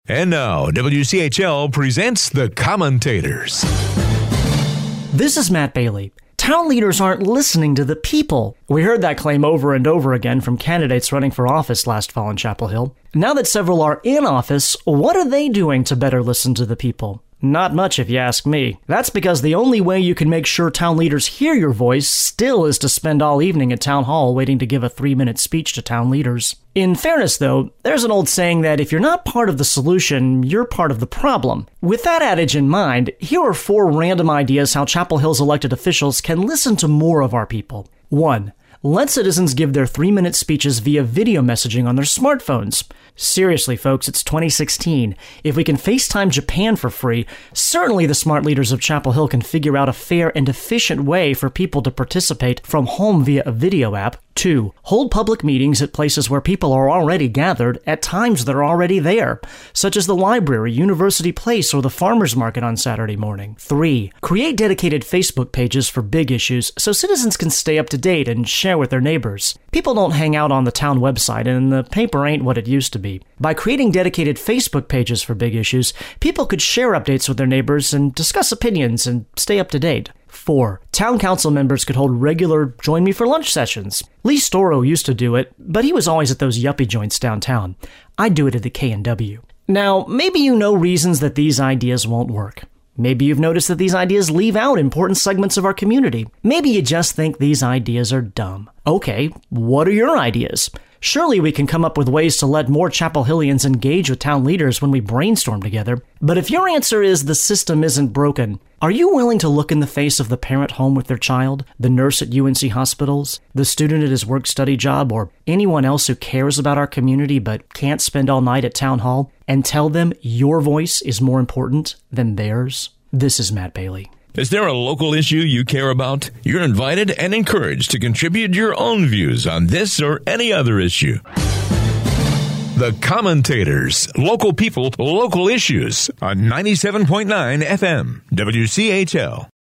And now, WCHL presents The Commentators. This is Matt Bailey. Town leaders aren't listening to the people. We heard that claim over and over again from candidates running for office last fall in Chapel Hill. Now that several are in office, what are they doing to better listen to the people? Not much, if you ask me. That's because the only way you can make sure town leaders hear your voice still is to spend all evening at Town Hall waiting to give a 3-minute speech to town leaders. In fairness, though, there's an old saying that if you're not part of the solution, you're part of the problem. With that adage in mind, here are 4 random ideas how Chapel Hill's elected officials can listen to more of our people. 1. Let citizens give their 3-minute speeches via video messaging on their smartphones. Seriously, folks, it's 2016. If we can FaceTime Japan for free, certainly the smart leaders of Chapel Hill can figure out a fair and efficient way for people to participate from home via a video app. 2. Hold public meetings at places where people are already gathered at times that are already there, such as the library, University Place, or the farmer's market on Saturday morning. 3. Create dedicated Facebook pages for big issues so citizens can stay up to date and share with their neighbors. People don't hang out on the town website, and the paper ain't what it used to be. By creating dedicated Facebook pages for big issues, people could share updates with their neighbors and discuss opinions and stay up to date. 4. Town council members could hold regular Join Me for Lunch sessions. Lee Storrow used to do it, but he was always at those yuppie joints downtown. I'd do it at the K&W. Now, maybe you know reasons that these ideas won't work. Maybe you've noticed that these ideas leave out important segments of our community. Maybe you just think these ideas are dumb. Okay, what are your ideas? Surely we can come up with ways to let more Chapel Hillians engage with town leaders when we brainstorm together. But if your answer is the system isn't broken, are you willing to look in the face of the parent home with their child, the nurse at UNC hospitals, the student at his work-study job, or anyone else who cares about our community but can't spend all night at Town Hall, and tell them your voice is more important than theirs? This is Matt Bailey. Is there a local issue you care about? You're invited and encouraged to contribute your own views on this or any other issue. The Commentators, local people, local issues on 97.9 FM, WCHL.